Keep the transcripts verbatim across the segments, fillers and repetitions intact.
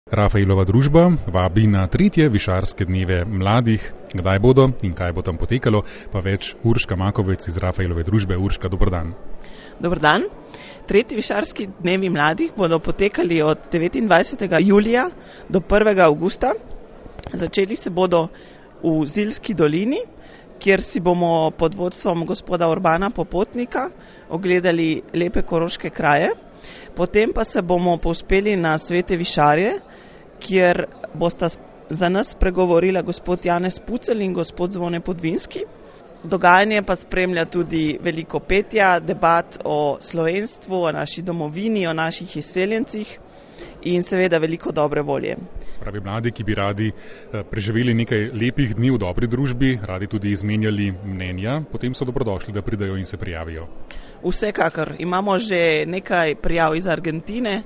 Rafaelova družba vabi na tretje višarske dneve mladih. Kdaj bodo in kaj bo tam potekalo, pa več Urška Makovec iz Rafaelove družbe. Urška, dober dan. Dober dan. Tretji višarski dnevi mladih bodo potekali od devetindvajsetega julija do prvega avgusta. Začeli se bodo v Zilski dolini, kjer si bomo pod vodstvom gospoda Urbana Popotnika ogledali lepe koroške kraje. Potem pa se bomo povzpeli na Svete Višarje, kjer bosta za nas pregovorila gospod Janez Pucelj in gospod Zvone Podvinski. Dogajanje pa spremlja tudi veliko petja, debat o slovenstvu, o naši domovini, o naših izseljencih in seveda veliko dobre volje. Spravi mladi, ki bi radi preživeli nekaj lepih dni v dobri družbi, radi tudi izmenjali mnenja, potem so dobrodošli, da pridejo in se prijavijo. Vsekakor. Imamo že nekaj prijav iz Argentine,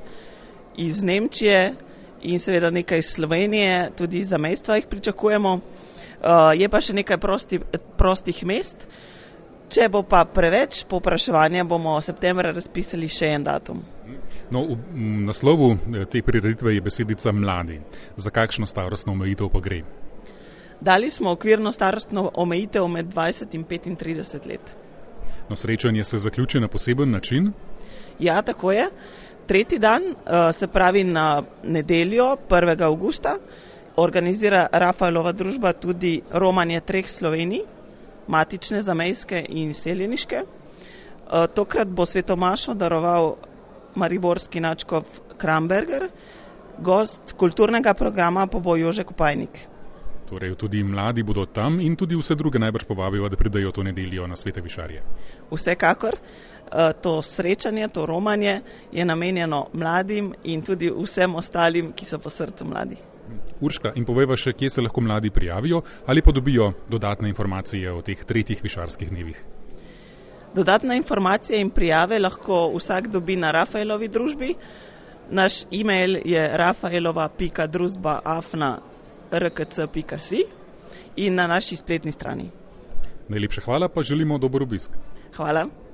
iz Nemčije in seveda nekaj iz Slovenije, tudi iz zamejstva jih pričakujemo. Uh, je pa še nekaj prosti, prostih mest. Če bo pa preveč povpraševanja, bomo septembra razpisali še en datum. No, v naslovu te prireditve je besedica mladi. Za kakšno starostno omejitev pa gre? Dali smo okvirno starostno omejitev med dvajset in petintrideset let. No, srečanje se zaključi na poseben način? Ja, tako je. Tretji dan, uh, se pravi na nedeljo, prvega avgusta, organizira Rafaelova družba tudi romanje treh Slovenij, matične, zamejske in seljeniške. Uh, tokrat bo svetomašo daroval mariborski nadškof Kramberger, gost kulturnega programa pa bo Jože Kopajnik. Torej tudi mladi bodo tam in tudi vse druge najbrž povabijo, da pridejo to nedeljo na Svete Višarje. Vsekakor. To srečanje, to romanje je namenjeno mladim in tudi vsem ostalim, ki so po srcu mladi. Urška, in povejva še, kje se lahko mladi prijavijo ali pa dobijo dodatne informacije o teh tretjih višarskih dnevih? Dodatne informacije in prijave lahko vsak dobi na Rafaelovi družbi. Naš e-mail je rafaelova pika družba afna r k c pika si in na naši spletni strani. Najlepša hvala, pa želimo dober obisk. Hvala.